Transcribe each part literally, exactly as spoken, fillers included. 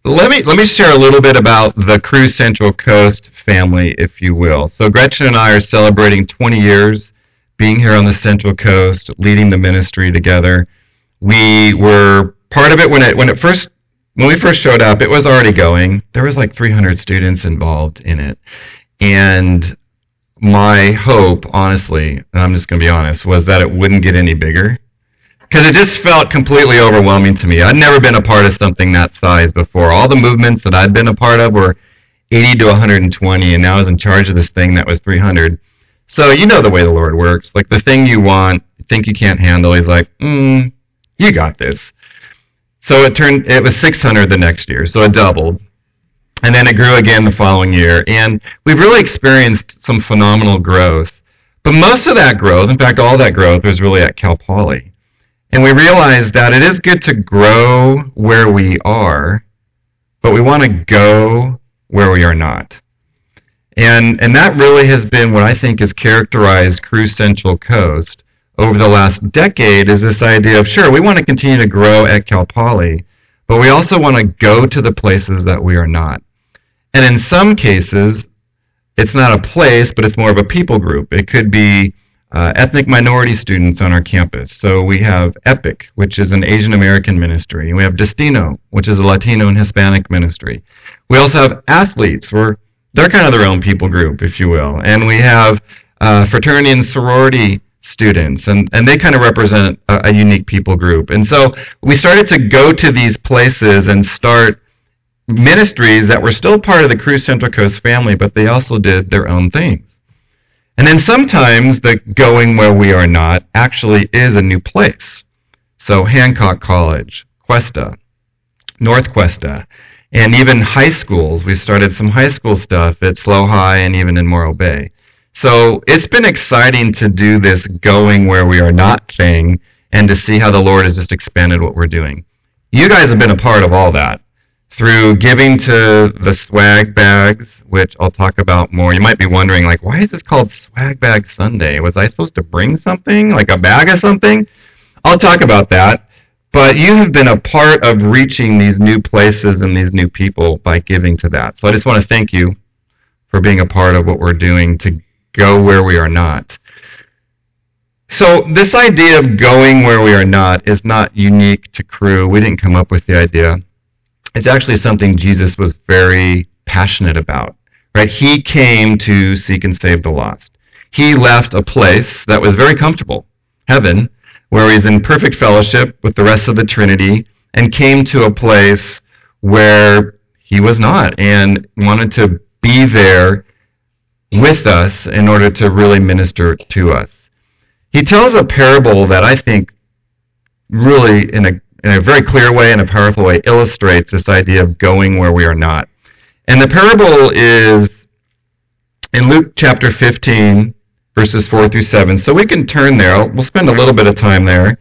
let me let me share a little bit about the Cruise Central Coast family, if you will. So Gretchen and I are celebrating twenty years being here on the Central Coast, leading the ministry together. We were part of it when it when it first when we first showed up. It was already going. There was like three hundred students involved in it, and my hope, honestly, and I'm just going to be honest, was that it wouldn't get any bigger. Because it just felt completely overwhelming to me. I'd never been a part of something that size before. All the movements that I'd been a part of were eighty to one hundred twenty, and now I was in charge of this thing that was three hundred. So you know the way the Lord works. Like the thing you want, you think you can't handle, He's like, mm, you got this. So it turned, it was six hundred the next year, so it doubled. And then it grew again the following year. And we've really experienced some phenomenal growth. But most of that growth, in fact, all that growth was really at Cal Poly. And we realized that it is good to grow where we are, but we want to go where we are not. And and that really has been what I think has characterized Cruise Central Coast over the last decade, is this idea of, sure, we want to continue to grow at Cal Poly, but we also want to go to the places that we are not. And in some cases, it's not a place, but it's more of a people group. It could be uh, ethnic minority students on our campus. So we have EPIC, which is an Asian American ministry. We have Destino, which is a Latino and Hispanic ministry. We also have athletes. We're, they're kind of their own people group, if you will. And we have uh, fraternity and sorority students, and, and they kind of represent a, a unique people group. And so we started to go to these places and start ministries that were still part of the Cruise Central Coast family, but they also did their own things. And then sometimes the going where we are not actually is a new place. So Hancock College, Cuesta, North Cuesta, and even high schools. We started some high school stuff at Slow High and even in Morro Bay. So it's been exciting to do this going where we are not thing and to see how the Lord has just expanded what we're doing. You guys have been a part of all that through giving to the swag bags, which I'll talk about more. You might be wondering, like, why is this called Swag Bag Sunday? Was I supposed to bring something, like a bag of something? I'll talk about that. But you have been a part of reaching these new places and these new people by giving to that. So I just want to thank you for being a part of what we're doing to go where we are not. So this idea of going where we are not is not unique to Cru. We didn't come up with the idea. It's actually something Jesus was very passionate about, right? He came to seek and save the lost. He left a place that was very comfortable, heaven, where he's in perfect fellowship with the rest of the Trinity, and came to a place where he was not, and wanted to be there with us in order to really minister to us. He tells a parable that I think really, in a in a very clear way and a powerful way, illustrates this idea of going where we are not. And the parable is in Luke chapter fifteen, verses four through seven. So we can turn there. We'll spend a little bit of time there.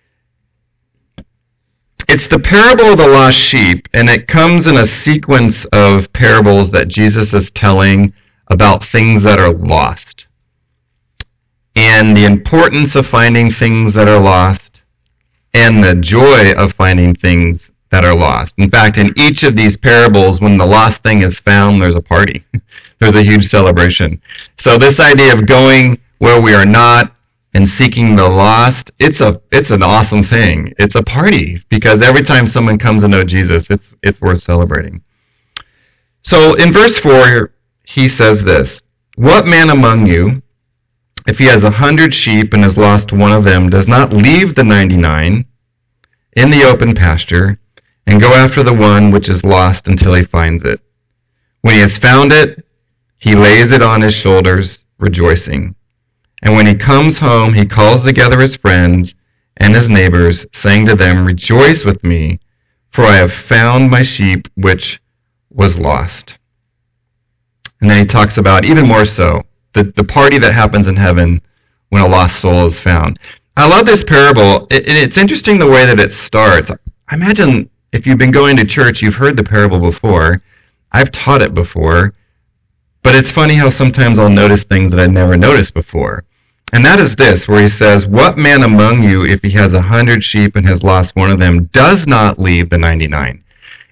It's the parable of the lost sheep, and it comes in a sequence of parables that Jesus is telling about things that are lost, and the importance of finding things that are lost, and the joy of finding things that are lost. In fact, in each of these parables, when the lost thing is found, there's a party. There's a huge celebration. So this idea of going where we are not and seeking the lost, it's a it's an awesome thing. It's a party, because every time someone comes to know Jesus, it's it's worth celebrating. So in verse four, he says this: "What man among you, if he has a hundred sheep and has lost one of them, does not leave the ninety-nine in the open pasture and go after the one which is lost until he finds it? When he has found it, he lays it on his shoulders, rejoicing. And when he comes home, he calls together his friends and his neighbors, saying to them, 'Rejoice with me, for I have found my sheep which was lost.'" And then he talks about, even more so, the, the party that happens in heaven when a lost soul is found. I love this parable. It, it's interesting the way that it starts. I imagine if you've been going to church, you've heard the parable before. I've taught it before. But it's funny how sometimes I'll notice things that I'd never noticed before. And that is this, where he says, "What man among you, if he has a hundred sheep and has lost one of them, does not leave the ninety-nine?"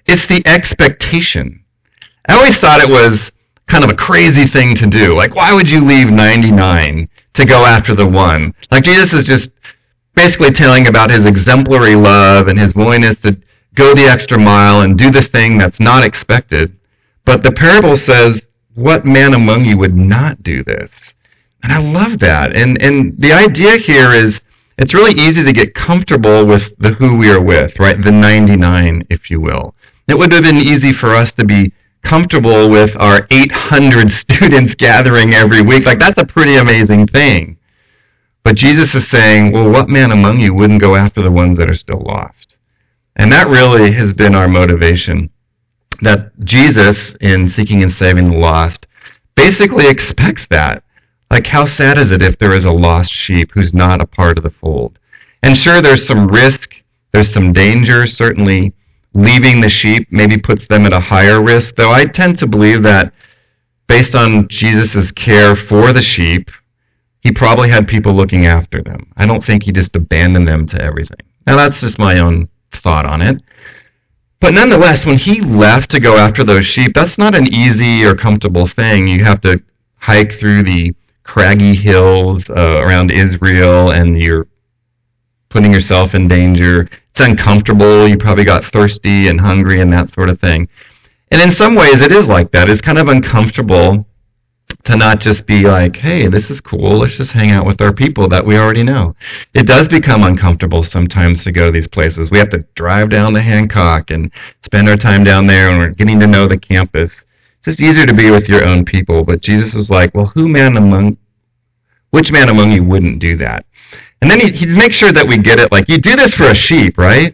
it's the expectation. I always thought it was kind of a crazy thing to do. Like, why would you leave ninety-nine to go after the one? Like, Jesus is just basically telling about his exemplary love and his willingness to go the extra mile and do this thing that's not expected. But the parable says, what man among you would not do this? And I love that. And and the idea here is it's really easy to get comfortable with the who we are with, right? The ninety-nine, if you will. It would have been easy for us to be comfortable with our eight hundred students gathering every week. Like, that's a pretty amazing thing. But Jesus is saying, well, what man among you wouldn't go after the ones that are still lost? And that really has been our motivation. That Jesus, in seeking and saving the lost, basically expects that. Like, how sad is it if there is a lost sheep who's not a part of the fold? And sure, there's some risk, there's some danger. Certainly, leaving the sheep maybe puts them at a higher risk, though I tend to believe that based on Jesus' care for the sheep, he probably had people looking after them. I don't think he just abandoned them to everything. Now, that's just my own thought on it. But nonetheless, when he left to go after those sheep, that's not an easy or comfortable thing. You have to hike through the craggy hills uh, around Israel, and you're putting yourself in danger. It's uncomfortable. You probably got thirsty and hungry and that sort of thing. And in some ways, it is like that. It's kind of uncomfortable to not just be like, hey, this is cool, let's just hang out with our people that we already know. It does become uncomfortable sometimes to go to these places. We have to drive down to Hancock and spend our time down there, and we're getting to know the campus. It's just easier to be with your own people. But Jesus was like, well, who man among, which man among you wouldn't do that? And then he, he'd make sure that we get it, like, you do this for a sheep, right?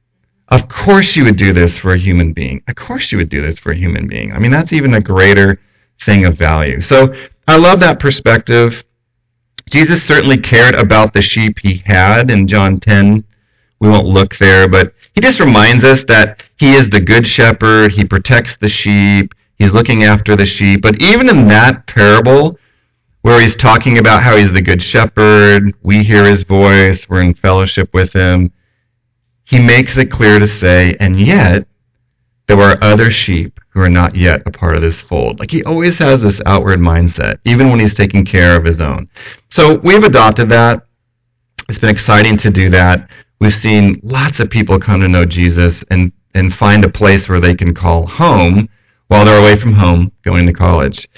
Of course you would do this for a human being. Of course you would do this for a human being. I mean, that's even a greater thing of value. So I love that perspective. Jesus certainly cared about the sheep he had in John ten. We won't look there, but he just reminds us that he is the good shepherd. He protects the sheep. He's looking after the sheep. But even in that parable, where he's talking about how he's the good shepherd, we hear his voice, we're in fellowship with him, he makes it clear to say, and yet there are other sheep who are not yet a part of this fold. Like, he always has this outward mindset, even when he's taking care of his own. So we've adopted that. It's been exciting to do that. We've seen lots of people come to know Jesus and, and find a place where they can call home while they're away from home going to college.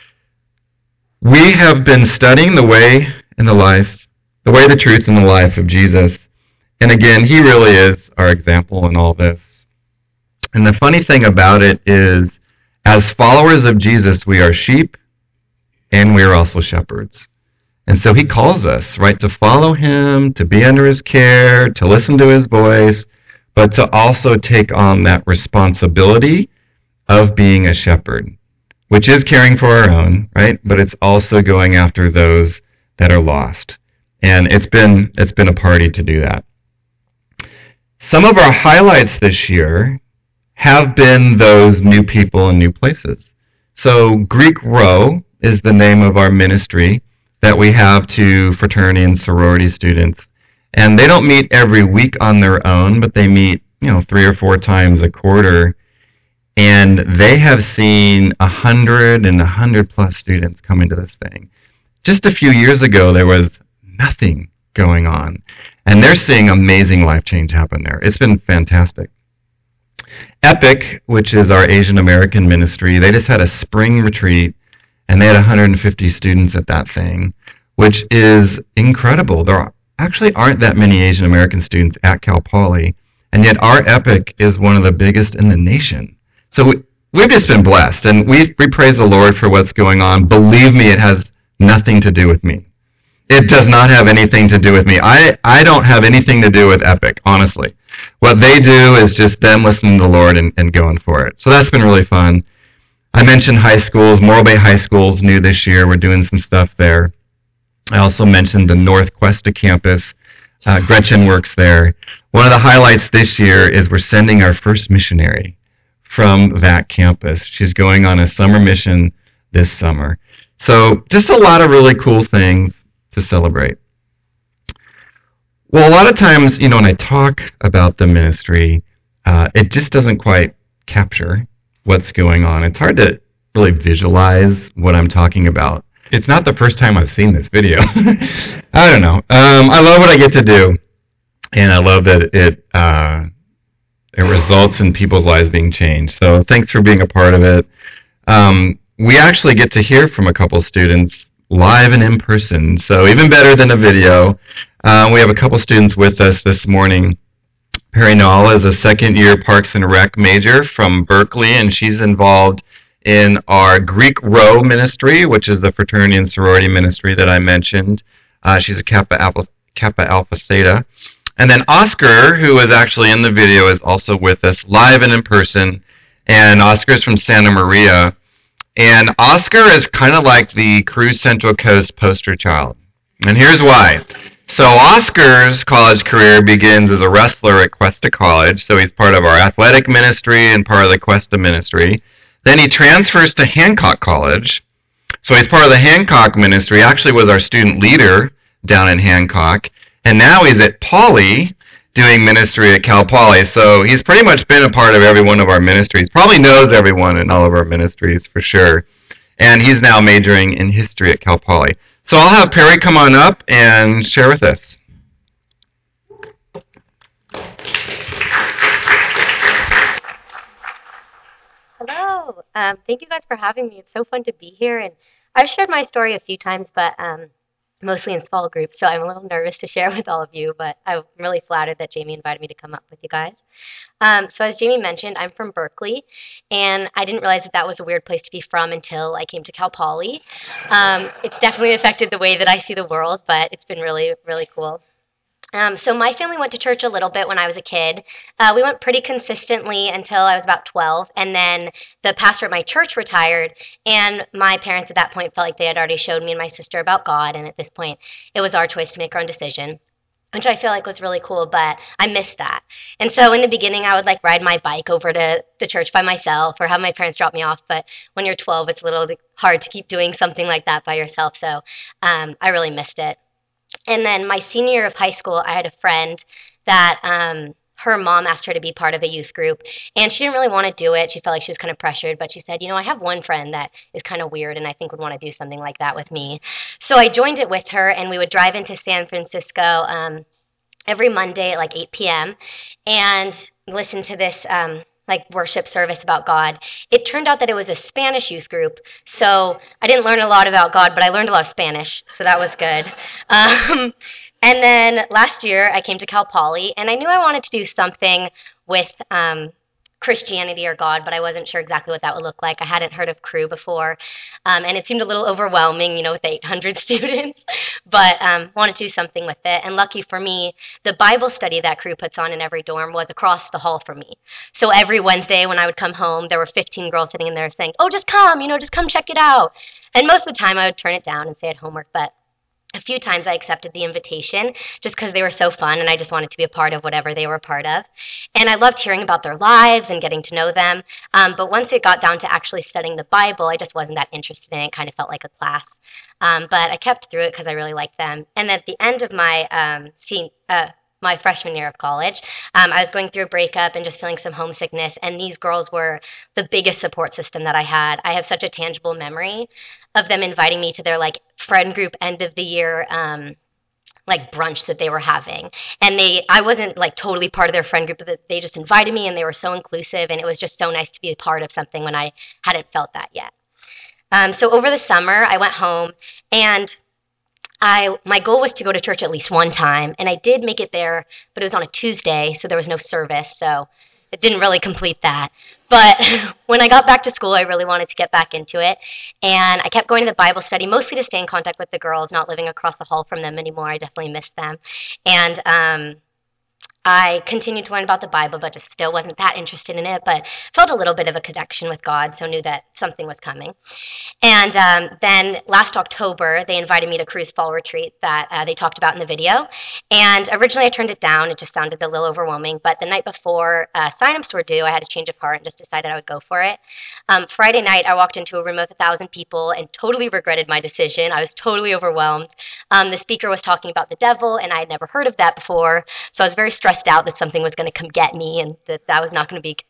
We have been studying the way and the life, the way, the truth, and the life of Jesus. And again, he really is our example in all this. And the funny thing about it is, as followers of Jesus, we are sheep, and we are also shepherds. And so he calls us, right, to follow him, to be under his care, to listen to his voice, but to also take on that responsibility of being a shepherd, which is caring for our own, right? But it's also going after those that are lost. And it's been it's been a party to do that. Some of our highlights this year have been those new people and new places. So Greek Row is the name of our ministry that we have to fraternity and sorority students. And they don't meet every week on their own, but they meet, you know, three or four times a quarter. And they have seen a hundred and a hundred plus students come into this thing. Just a few years ago, there was nothing going on. And they're seeing amazing life change happen there. It's been fantastic. Epic, which is our Asian American ministry, they just had a spring retreat, and they had one hundred fifty students at that thing, which is incredible. There actually aren't that many Asian American students at Cal Poly, and yet our Epic is one of the biggest in the nation. So we, we've just been blessed, and we, we praise the Lord for what's going on. Believe me, it has nothing to do with me. It does not have anything to do with me. I, I don't have anything to do with Epic, honestly. What they do is just them listening to the Lord and, and going for it. So that's been really fun. I mentioned high schools. Morro Bay High School's new this year. We're doing some stuff there. I also mentioned the North Cuesta campus. Uh, Gretchen works there. One of the highlights this year is we're sending our first missionary from that campus. She's going on a summer mission this summer. So just a lot of really cool things to celebrate. Well, a lot of times, you know, when I talk about the ministry, uh, it just doesn't quite capture what's going on. It's hard to really visualize what I'm talking about. It's not the first time I've seen this video. I don't know. Um, I love what I get to do, and I love that it uh, it results in people's lives being changed. So thanks for being a part of it. Um, we actually get to hear from a couple students live and in person, so even better than a video. Uh, we have a couple students with us this morning. Perry Nall is a second-year Parks and Rec major from Berkeley, and she's involved in our Greek Row ministry, which is the fraternity and sorority ministry that I mentioned. Uh, she's a Kappa Alpha, Kappa Alpha Theta. And then Oscar, who is actually in the video, is also with us live and in person. And Oscar is from Santa Maria. And Oscar is kind of like the Cruise Central Coast poster child. And here's why. So Oscar's college career begins as a wrestler at Cuesta College. So he's part of our athletic ministry and part of the Cuesta ministry. Then he transfers to Hancock College. So he's part of the Hancock ministry, actually was our student leader down in Hancock. And now he's at Poly doing ministry at Cal Poly. So he's pretty much been a part of every one of our ministries. Probably knows everyone in all of our ministries for sure. And he's now majoring in history at Cal Poly. So I'll have Perry come on up and share with us. Hello. Um, thank you guys for having me. It's so fun to be here. And I've shared my story a few times, but um, mostly in small groups, so I'm a little nervous to share with all of you, but I'm really flattered that Jamie invited me to come up with you guys. Um, so as Jamie mentioned, I'm from Berkeley, and I didn't realize that that was a weird place to be from until I came to Cal Poly. Um, it's definitely affected the way that I see the world, but it's been really, really cool. Um, so my family went to church a little bit when I was a kid. Uh, we went pretty consistently until I was about twelve, and then the pastor at my church retired, and my parents at that point felt like they had already showed me and my sister about God, and at this point, it was our choice to make our own decision, which I feel like was really cool, but I missed that. And so in the beginning, I would like ride my bike over to the church by myself or have my parents drop me off, but when you're twelve, it's a little hard to keep doing something like that by yourself, so um, I really missed it. And then my senior year of high school, I had a friend that um, her mom asked her to be part of a youth group, and she didn't really want to do it. She felt like she was kind of pressured, but she said, you know, I have one friend that is kind of weird and I think would want to do something like that with me. So I joined it with her, and we would drive into San Francisco um, every Monday at like eight p.m. and listen to this um, like worship service about God. It turned out that it was a Spanish youth group, so I didn't learn a lot about God, but I learned a lot of Spanish, so that was good. Um, and then last year I came to Cal Poly, and I knew I wanted to do something with um, Christianity or God, but I wasn't sure exactly what that would look like. I hadn't heard of Cru before, um, and it seemed a little overwhelming, you know, with eight hundred students, but um, wanted to do something with it. And lucky for me, the Bible study that Cru puts on in every dorm was across the hall from me. So every Wednesday when I would come home, there were fifteen girls sitting in there saying, oh, just come, you know, just come check it out. And most of the time I would turn it down and say I had homework, but a few times I accepted the invitation just because they were so fun and I just wanted to be a part of whatever they were a part of. And I loved hearing about their lives and getting to know them. Um, but once it got down to actually studying the Bible, I just wasn't that interested in it. It kind of felt like a class. Um, but I kept through it because I really liked them. And at the end of my um, scene, uh, my freshman year of college, um, I was going through a breakup and just feeling some homesickness. And these girls were the biggest support system that I had. I have such a tangible memory of them inviting me to their like friend group end of the year um, like brunch that they were having. And they, I wasn't like totally part of their friend group, but they just invited me and they were so inclusive. And it was just so nice to be a part of something when I hadn't felt that yet. Um, so over the summer, I went home and I my goal was to go to church at least one time, and I did make it there, but it was on a Tuesday, so there was no service, so it didn't really complete that. But when I got back to school, I really wanted to get back into it, and I kept going to the Bible study, mostly to stay in contact with the girls, not living across the hall from them anymore. I definitely missed them. And um, I continued to learn about the Bible, but just still wasn't that interested in it, but felt a little bit of a connection with God, so knew that something was coming. And um, then last October, they invited me to Cru's Fall Retreat that uh, they talked about in the video. And originally I turned it down. It just sounded a little overwhelming. But the night before uh, signups were due, I had a change of heart and just decided I would go for it. Um, Friday night, I walked into a room of a thousand people and totally regretted my decision. I was totally overwhelmed. Um, the speaker was talking about the devil, and I had never heard of that before. So I was very stressed out that something was going to come get me and that that was not going to be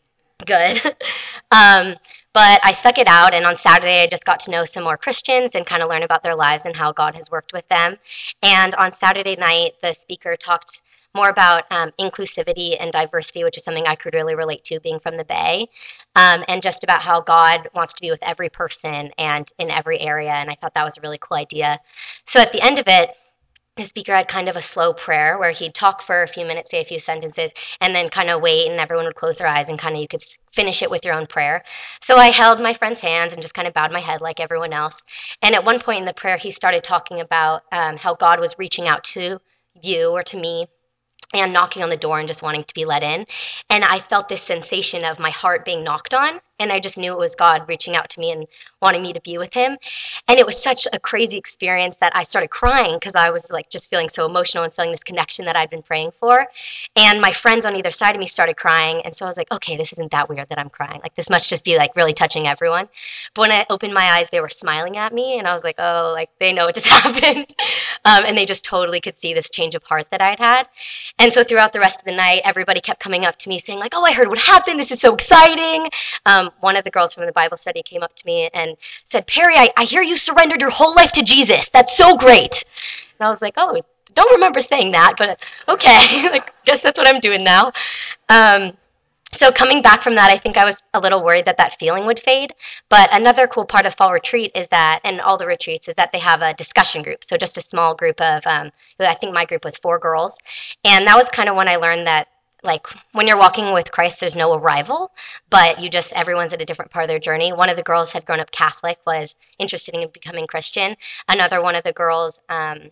Good. um, but I stuck it out, and on Saturday, I just got to know some more Christians and kind of learn about their lives and how God has worked with them. And on Saturday night, the speaker talked more about um, inclusivity and diversity, which is something I could really relate to being from the Bay, um, and just about how God wants to be with every person and in every area. And I thought that was a really cool idea. So at the end of it, the speaker had kind of a slow prayer where he'd talk for a few minutes, say a few sentences, and then kind of wait, and everyone would close their eyes, and kind of you could finish it with your own prayer. So I held my friend's hands and just kind of bowed my head like everyone else. And at one point in the prayer, he started talking about um, how God was reaching out to you or to me and knocking on the door and just wanting to be let in. And I felt this sensation of my heart being knocked on. And I just knew it was God reaching out to me and wanting me to be with him. And it was such a crazy experience that I started crying because I was like just feeling so emotional and feeling this connection that I'd been praying for. And my friends on either side of me started crying. And so I was like, okay, this isn't that weird that I'm crying. Like this must just be like really touching everyone. But when I opened my eyes, they were smiling at me. And I was like, oh, like they know what just happened. Um, and they just totally could see this change of heart that I'd had. And so throughout the rest of the night, everybody kept coming up to me saying like, "Oh, I heard what happened. This is so exciting." Um, one of the girls from the Bible study came up to me and said, "Perry, I, I hear you surrendered your whole life to Jesus. That's so great." And I was like, "Oh, don't remember saying that, but okay. Like, guess that's what I'm doing now." Um, so coming back from that, I think I was a little worried that that feeling would fade. But another cool part of fall retreat is that, and all the retreats, is that they have a discussion group. So just a small group of, um, I think my group was four girls, and that was kind of when I learned that. Like when you're walking with Christ, there's no arrival, but you just everyone's at a different part of their journey. One of the girls had grown up Catholic, was interested in becoming Christian. Another one of the girls um,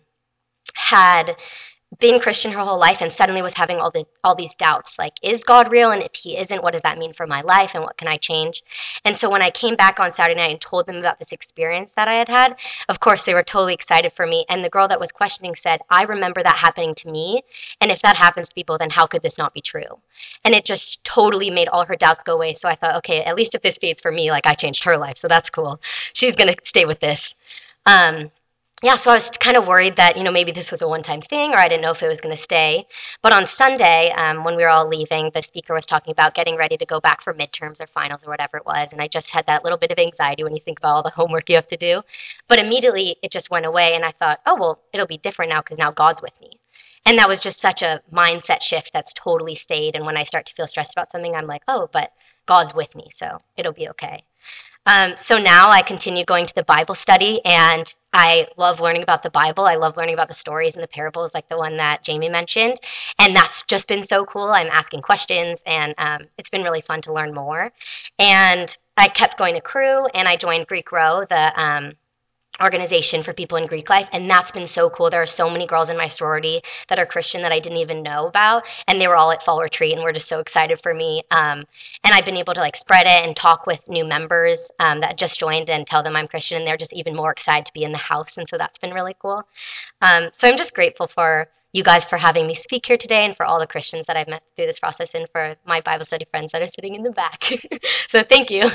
had been Christian her whole life and suddenly was having all the all these doubts like, is God real, and if he isn't, what does that mean for my life and what can I change? And so when I came back on Saturday night and told them about this experience that I had had, of course they were totally excited for me. And the girl that was questioning said, I remember that happening to me, and if that happens to people, then how could this not be true? And it just totally made all her doubts go away. So I thought, okay, at least if this fades for me, like I changed her life, so that's cool. She's gonna stay with this. um yeah, so I was kind of worried that, you know, maybe this was a one time thing or I didn't know if it was going to stay. But on Sunday, um, when we were all leaving, the speaker was talking about getting ready to go back for midterms or finals or whatever it was. And I just had that little bit of anxiety when you think about all the homework you have to do. But immediately it just went away. And I thought, oh, well, it'll be different now because now God's with me. And that was just such a mindset shift that's totally stayed. And when I start to feel stressed about something, I'm like, oh, but God's with me. So it'll be okay. Um, so now I continue going to the Bible study, and I love learning about the Bible. I love learning about the stories and the parables, like the one that Jamie mentioned. And that's just been so cool. I'm asking questions, and um, it's been really fun to learn more. And I kept going to Cru, and I joined Greek Row, the um, organization for people in Greek life, and that's been so cool. There are so many girls in my sorority that are Christian that I didn't even know about, and they were all at fall retreat, and we're just so excited for me. Um, and I've been able to like spread it and talk with new members um, that just joined and tell them I'm Christian, and they're just even more excited to be in the house, and so that's been really cool. Um, so I'm just grateful for you guys for having me speak here today, and for all the Christians that I've met through this process, and for my Bible study friends that are sitting in the back. So thank you.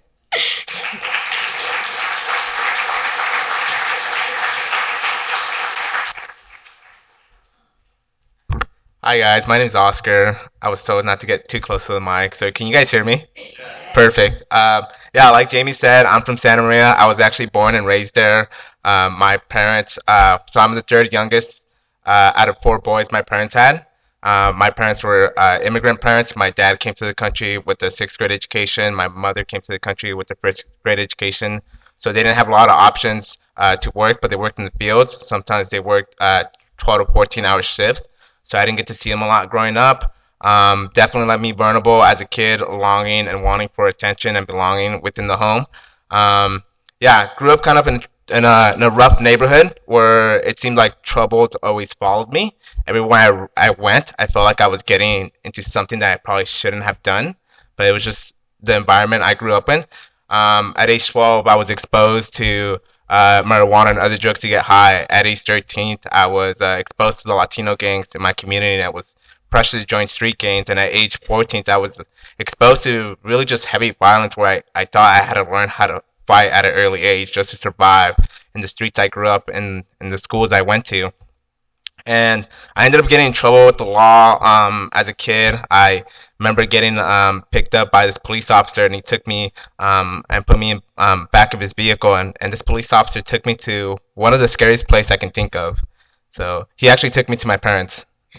Hi guys, my name is Oscar. I was told not to get too close to the mic, so can you guys hear me? Perfect. Um, yeah, like Jamie said, I'm from Santa Maria. I was actually born and raised there. Um, my parents, uh, so I'm the third youngest uh, out of four boys my parents had. Uh, my parents were uh, immigrant parents. My dad came to the country with a sixth grade education. My mother came to the country with a first grade education. So they didn't have a lot of options uh, to work, but they worked in the fields. Sometimes they worked uh, twelve to fourteen hour shifts. So I didn't get to see them a lot growing up. Um, definitely left me vulnerable as a kid, longing and wanting for attention and belonging within the home. Um, yeah, grew up kind of in in a, in a rough neighborhood where it seemed like trouble always followed me. Everywhere I, I went, I felt like I was getting into something that I probably shouldn't have done, but it was just the environment I grew up in. Um, at age twelve, I was exposed to uh, marijuana and other drugs to get high. At age thirteen, I was uh, exposed to the Latino gangs in my community, and I was pressured to join street gangs. And at age fourteen, I was exposed to really just heavy violence where I, I thought I had to learn how to fight at an early age just to survive in the streets I grew up in, in the schools I went to. And I ended up getting in trouble with the law um, as a kid. I remember getting um, picked up by this police officer, and he took me um, and put me in um, back of his vehicle, and, and this police officer took me to one of the scariest places I can think of. So he actually took me to my parents,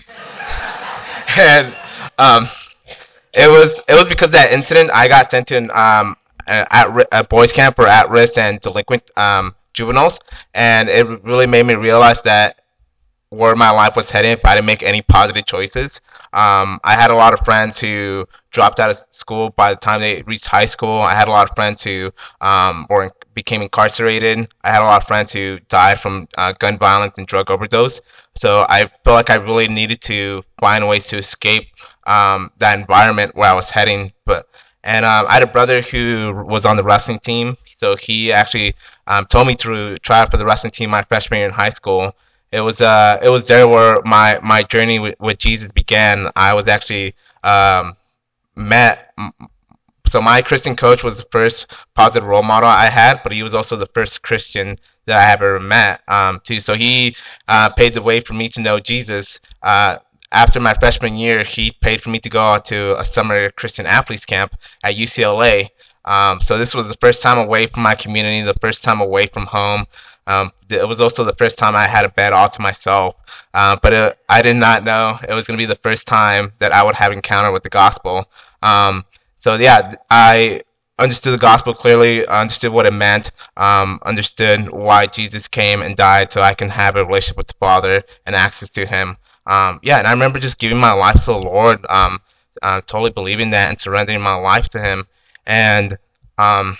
and um, it was it was because of that incident I got sent to an um, a, at ri- a boys camp for at-risk and delinquent um, juveniles, and it really made me realize that where my life was heading if I didn't make any positive choices. Um, I had a lot of friends who dropped out of school by the time they reached high school. I had a lot of friends who um, were in, became incarcerated. I had a lot of friends who died from uh, gun violence and drug overdose. So I felt like I really needed to find ways to escape um, that environment where I was heading. But and um, I had a brother who was on the wrestling team, so he actually um, told me to try out for the wrestling team my freshman year in high school. It was uh it was there where my my journey with, with Jesus began. I was actually um met so my Christian coach was the first positive role model I had, but he was also the first Christian that I ever met um too. So he uh paved the way for me to know Jesus. Uh after my freshman year, he paid for me to go to a summer Christian athletes camp at U C L A. Um, so this was the first time away from my community, the first time away from home. Um, it was also the first time I had a bed all to myself. Uh, but it, I did not know it was going to be the first time that I would have encounter with the gospel. Um, so yeah, I understood the gospel clearly, understood what it meant, um, understood why Jesus came and died so I can have a relationship with the Father and access to Him. Um, yeah, and I remember just giving my life to the Lord, um, uh, totally believing that and surrendering my life to Him. And um,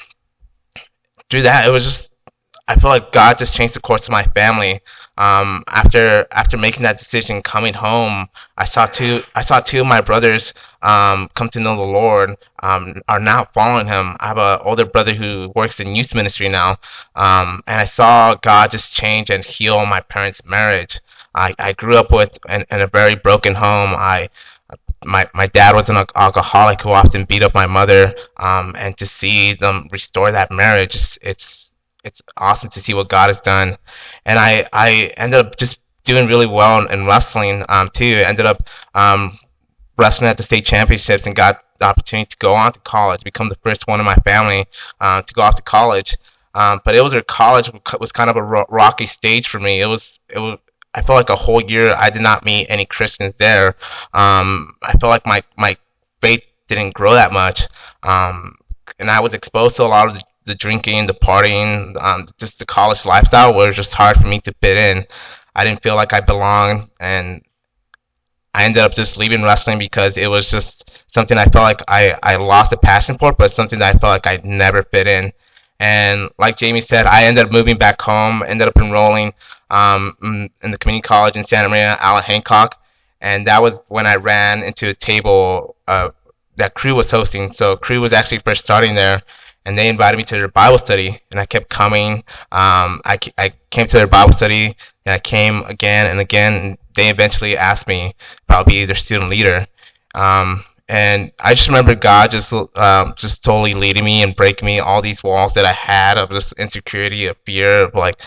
through that, it was just I feel like God just changed the course of my family. Um, after after making that decision, coming home, I saw two I saw two of my brothers um, come to know the Lord. Um, are now following Him. I have an older brother who works in youth ministry now, um, and I saw God just change and heal my parents' marriage. I, I grew up with in, in a very broken home. I my my dad was an alcoholic who often beat up my mother, um, and to see them restore that marriage, it's, it's it's awesome to see what God has done. And I I ended up just doing really well in, in wrestling um, too. Ended up um, wrestling at the state championships and got the opportunity to go on to college, become the first one in my family uh, to go off to college. Um, but it was a college was kind of a ro- rocky stage for me. It was it was I felt like a whole year I did not meet any Christians there. Um, I felt like my my faith didn't grow that much, um, and I was exposed to a lot of the, the drinking, the partying, um, just the college lifestyle where it was just hard for me to fit in. I didn't feel like I belonged, and I ended up just leaving wrestling because it was just something I felt like I, I lost a passion for, but something that I felt like I'd never fit in. And like Jamie said, I ended up moving back home, ended up enrolling um, in, in the community college in Santa Maria, Allen Hancock, and that was when I ran into a table uh, that Crew was hosting. So Crew was actually first starting there, and they invited me to their Bible study, and I kept coming. Um, I, I came to their Bible study, and I came again and again, and they eventually asked me if I'll be their student leader. Um, and I just remember God just um, just totally leading me and breaking me all these walls that I had of just insecurity, of fear, of like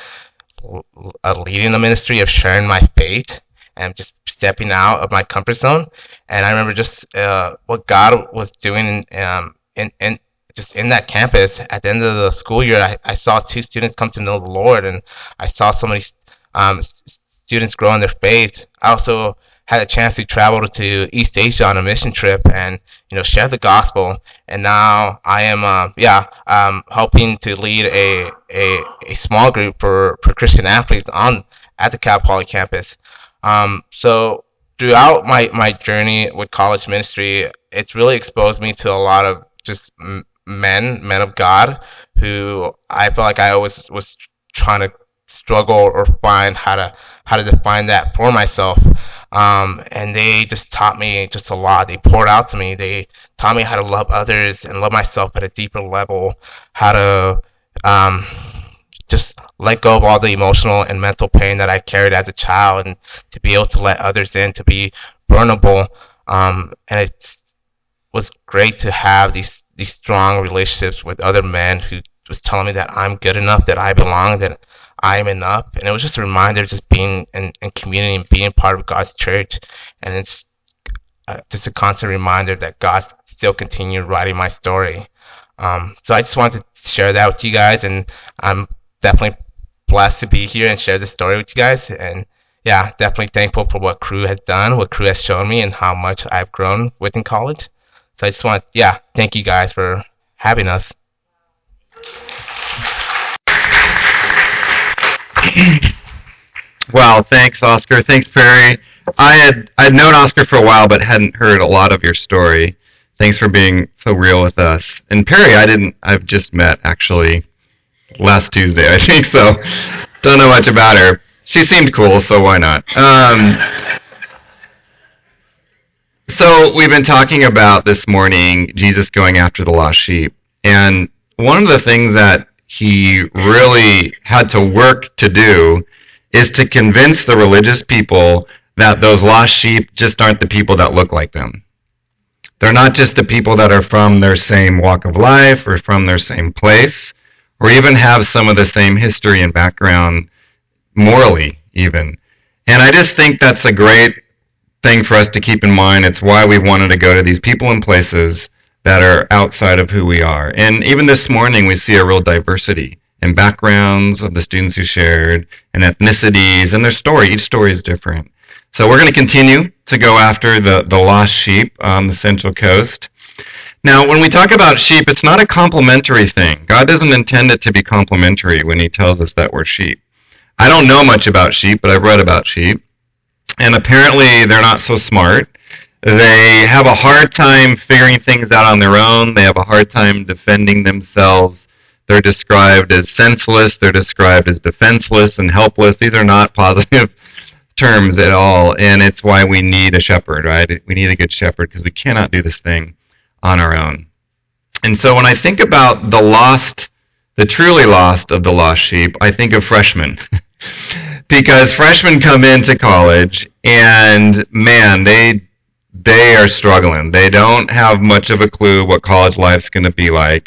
uh, leading the ministry, of sharing my faith, and just stepping out of my comfort zone. And I remember just uh, what God was doing um, in, in just in that campus. At the end of the school year, I, I saw two students come to know the Lord, and I saw so many um, students grow in their faith. I also had a chance to travel to East Asia on a mission trip and you know share the gospel. And now I am uh, yeah um, helping to lead a, a a small group for, for Christian athletes on at the Cal Poly campus. Um, so throughout my, my journey with college ministry, it's really exposed me to a lot of just men men of God who I feel like I always was trying to struggle or find how to how to define that for myself. Um, and they just taught me just a lot. They poured out to me. They taught me how to love others and love myself at a deeper level, how to um, just let go of all the emotional and mental pain that I carried as a child, and to be able to let others in, to be vulnerable. Um, and it was great to have these these strong relationships with other men who was telling me that I'm good enough, that I belong, that I'm enough. And it was just a reminder of just being in, in community and being part of God's church. And it's uh, just a constant reminder that God still continued writing my story. Um, so I just wanted to share that with you guys, and I'm definitely blessed to be here and share this story with you guys. And yeah, definitely thankful for what Cru has done, what Cru has shown me, and how much I've grown within college. So I just want, yeah, thank you guys for having us. Wow, thanks, Oscar. Thanks, Perry. I had I'd known Oscar for a while, but hadn't heard a lot of your story. Thanks for being so real with us. And Perry, I didn't. I've just met actually last Tuesday, I think. So don't know much about her. She seemed cool, so why not? Um, so we've been talking about this morning Jesus going after the lost sheep, and one of the things that he really had to work to do is to convince the religious people that those lost sheep just aren't the people that look like them. They're not just the people that are from their same walk of life or from their same place, or even have some of the same history and background morally even. And I just think that's a great thing for us to keep in mind. It's why we wanted to go to these people and places that are outside of who we are. And even this morning we see a real diversity in backgrounds of the students who shared, and ethnicities, and their story. Each story is different. So we're going to continue to go after the, the lost sheep on the Central Coast. Now, when we talk about sheep, it's not a complimentary thing. God doesn't intend it to be complimentary when he tells us that we're sheep. I don't know much about sheep, but I've read about sheep. And apparently they're not so smart. They have a hard time figuring things out on their own. They have a hard time defending themselves. They're described as senseless. They're described as defenseless and helpless. These are not positive terms at all, and it's why we need a shepherd, right? We need a good shepherd because we cannot do this thing on our own. And so when I think about the lost, the truly lost of the lost sheep, I think of freshmen. Because freshmen come into college, and man, they they are struggling. They don't have much of a clue what college life's going to be like.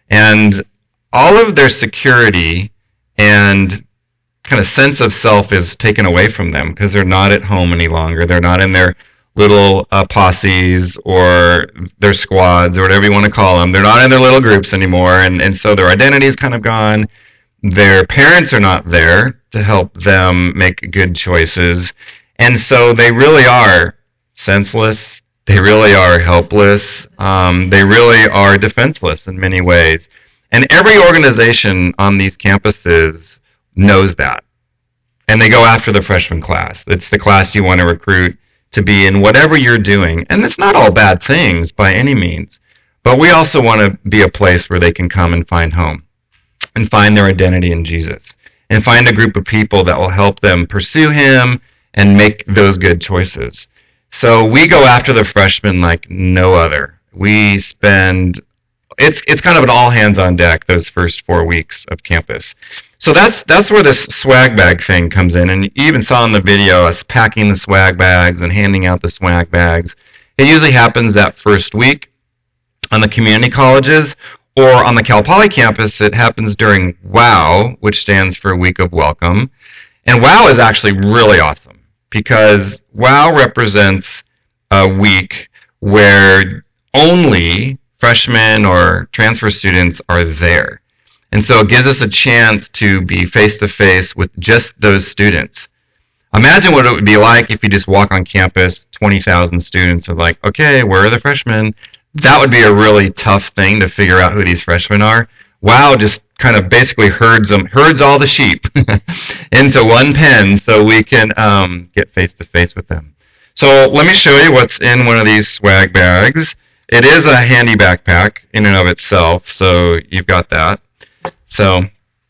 And all of their security and kind of sense of self is taken away from them because they're not at home any longer. They're not in their little uh, posses or their squads or whatever you want to call them. They're not in their little groups anymore, and, and so their identity is kind of gone. Their parents are not there to help them make good choices, and so they really are senseless. They really are helpless. Um, they really are defenseless in many ways. And every organization on these campuses knows that. And they go after the freshman class. It's the class you want to recruit to be in whatever you're doing. And it's not all bad things by any means. But we also want to be a place where they can come and find home and find their identity in Jesus and find a group of people that will help them pursue him and make those good choices. So we go after the freshmen like no other. We spend It's it's kind of an all hands on deck those first four weeks of campus. So that's that's where this swag bag thing comes in, and you even saw in the video us packing the swag bags and handing out the swag bags. It usually happens that first week on the community colleges, or on the Cal Poly campus. It happens during WOW, which stands for Week of Welcome, and WOW is actually really awesome because WOW represents a week where only freshmen or transfer students are there. And so it gives us a chance to be face-to-face with just those students. Imagine what it would be like if you just walk on campus, twenty thousand students are like, okay, where are the freshmen? That would be a really tough thing to figure out who these freshmen are. WOW just kind of basically herds them, herds all the sheep into one pen so we can um, get face-to-face with them. So let me show you what's in one of these swag bags. It is a handy backpack in and of itself, so you've got that. So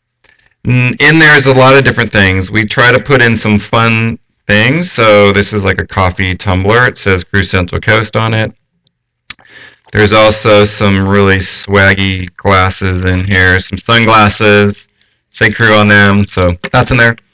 in there is a lot of different things. We try to put in some fun things. So this is like a coffee tumbler. It says Cru Central Coast on it. There's also some really swaggy glasses in here, some sunglasses, say Cru on them, so that's in there.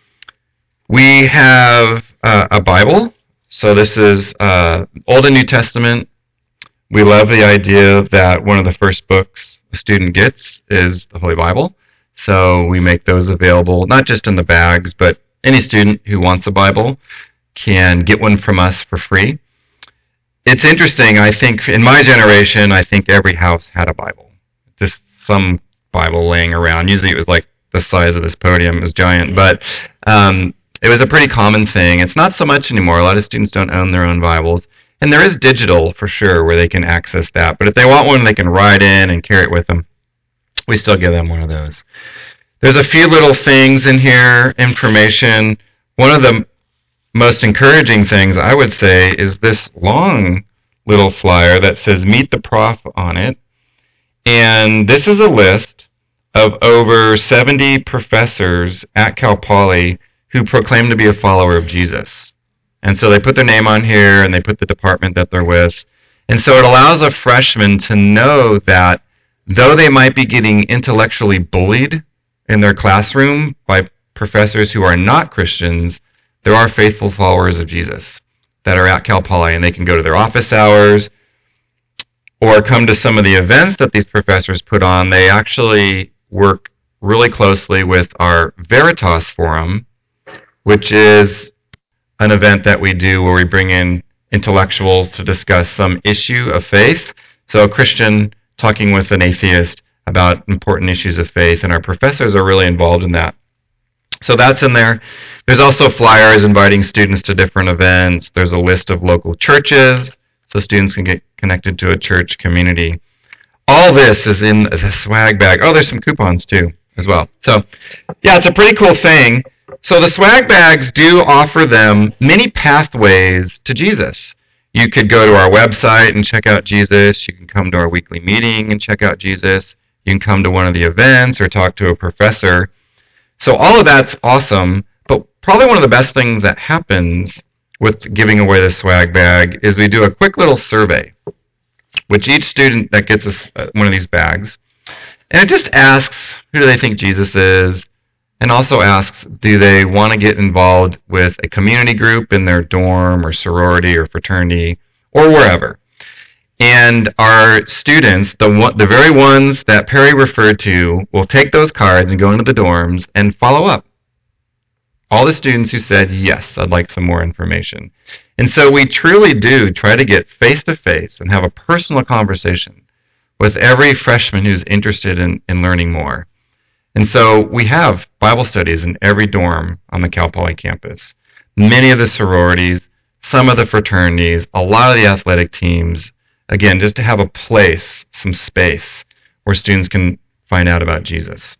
We have uh, a Bible. So this is uh, Old and New Testament. We love the idea that one of the first books a student gets is the Holy Bible. So we make those available, not just in the bags, but any student who wants a Bible can get one from us for free. it's interesting. I think in my generation, I think every house had a Bible, just some Bible laying around. Usually it was like the size of this podium. It was giant, but um, it was a pretty common thing. It's not so much anymore. A lot of students don't own their own Bibles. And there is digital, for sure, where they can access that. But if they want one, they can write in and carry it with them. We still give them one of those. There's a few little things in here, information. One of the most encouraging things, I would say, is this long little flyer that says Meet the Prof on it. And this is a list of over seventy professors at Cal Poly who proclaim to be a follower of Jesus. And so they put their name on here, and they put the department that they're with. And so it allows a freshman to know that though they might be getting intellectually bullied in their classroom by professors who are not Christians, there are faithful followers of Jesus that are at Cal Poly, and they can go to their office hours or come to some of the events that these professors put on. They actually work really closely with our Veritas Forum, which is an event that we do where we bring in intellectuals to discuss some issue of faith. So a Christian talking with an atheist about important issues of faith, and our professors are really involved in that. So that's in there. There's also flyers inviting students to different events. There's a list of local churches, so students can get connected to a church community. All this is in the swag bag. Oh, there's some coupons too, as well. So, yeah, it's a pretty cool thing. So the swag bags do offer them many pathways to Jesus. You could go to our website and check out Jesus. You can come to our weekly meeting and check out Jesus. You can come to one of the events or talk to a professor. So all of that's awesome, but probably one of the best things that happens with giving away the swag bag is we do a quick little survey, which each student that gets a, one of these bags, and it just asks, who do they think Jesus is? And also asks, do they want to get involved with a community group in their dorm or sorority or fraternity or wherever? And our students, the one, the very ones that Perry referred to, will take those cards and go into the dorms and follow up. All the students who said, yes, I'd like some more information. And so we truly do try to get face-to-face and have a personal conversation with every freshman who's interested in, in learning more. And so we have Bible studies in every dorm on the Cal Poly campus. Many of the sororities, some of the fraternities, a lot of the athletic teams, again, just to have a place, some space, where students can find out about Jesus.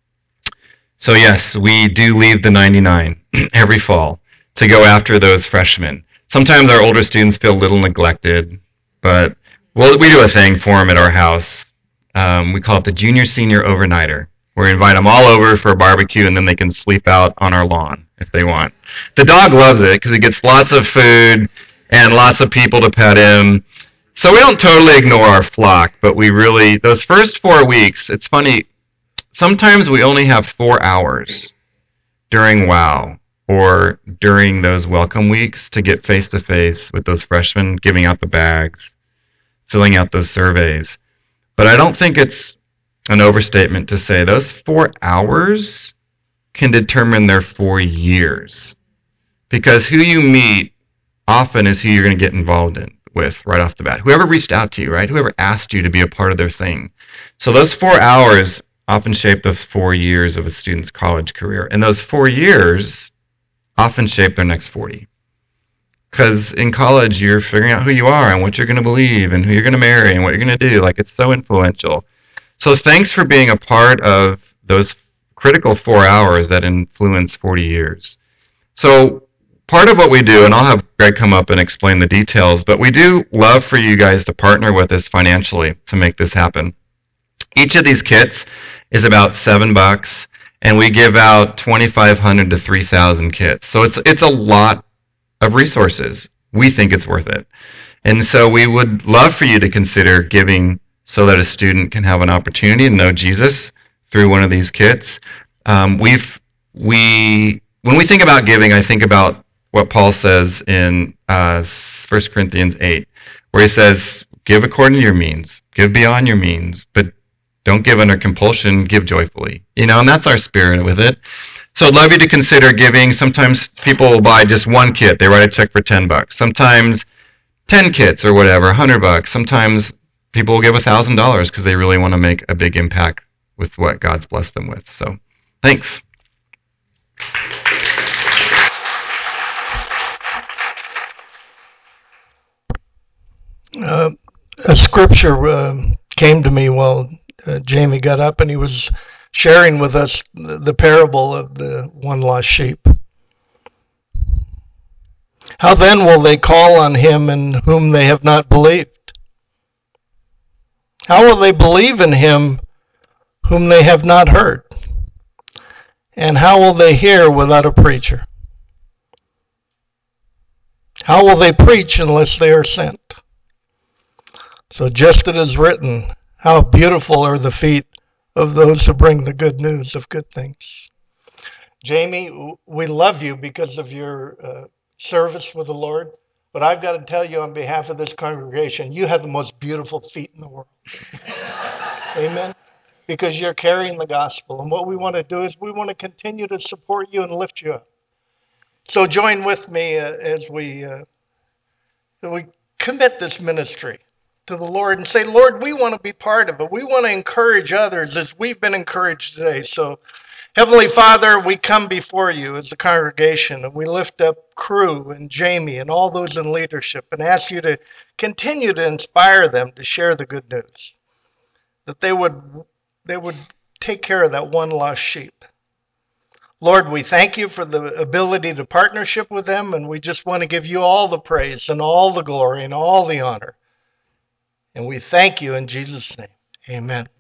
So yes, we do leave the ninety-nine every fall to go after those freshmen. Sometimes our older students feel a little neglected, but well, we do a thing for them at our house. Um, we call it the Junior-Senior Overnighter. We invite them all over for a barbecue, and then they can sleep out on our lawn if they want. The dog loves it because he gets lots of food and lots of people to pet him. So we don't totally ignore our flock, but we really, those first four weeks, it's funny, sometimes we only have four hours during WOW or during those welcome weeks to get face-to-face with those freshmen, giving out the bags, filling out those surveys. But I don't think it's an overstatement to say those four hours can determine their four years. Because who you meet often is who you're going to get involved in with right off the bat. Whoever reached out to you, right? Whoever asked you to be a part of their thing. So those four hours often shape those four years of a student's college career. And those four years often shape their next forty. Because in college, you're figuring out who you are and what you're going to believe and who you're going to marry and what you're going to do. Like, it's so influential. So thanks for being a part of those critical four hours that influence forty years. So part of what we do, and I'll have Greg come up and explain the details, but we do love for you guys to partner with us financially to make this happen. Each of these kits is about seven bucks, and we give out twenty-five hundred to three thousand kits. So it's it's a lot of resources. We think it's worth it. And so we would love for you to consider giving so that a student can have an opportunity to know Jesus through one of these kits. Um, we've we when we think about giving, I think about what Paul says in uh, First Corinthians eight, where he says, give according to your means, give beyond your means, but don't give under compulsion, give joyfully. You know, and that's our spirit with it. So I'd love you to consider giving. Sometimes people will buy just one kit. They write a check for ten bucks. Sometimes ten kits or whatever, a hundred bucks. Sometimes people will give a thousand dollars because they really want to make a big impact with what God's blessed them with. So, thanks. Uh, a scripture uh, came to me while uh, Jamie got up, and he was sharing with us the, the parable of the one lost sheep. How then will they call on him in whom they have not believed? How will they believe in him whom they have not heard? And how will they hear without a preacher? How will they preach unless they are sent? So just as it is written, how beautiful are the feet of those who bring the good news of good things. Jamie, we love you because of your uh, service with the Lord, but I've got to tell you on behalf of this congregation, you have the most beautiful feet in the world. Amen? Because you're carrying the gospel, and what we want to do is we want to continue to support you and lift you up. So join with me uh, as we uh, as we commit this ministry to the Lord and say, Lord, we want to be part of it. We want to encourage others as we've been encouraged today. So, Heavenly Father, we come before you as a congregation, and we lift up Crew and Jamie and all those in leadership and ask you to continue to inspire them to share the good news, that they would they would take care of that one lost sheep. Lord, we thank you for the ability to partnership with them, and we just want to give you all the praise and all the glory and all the honor. And we thank you in Jesus' name. Amen.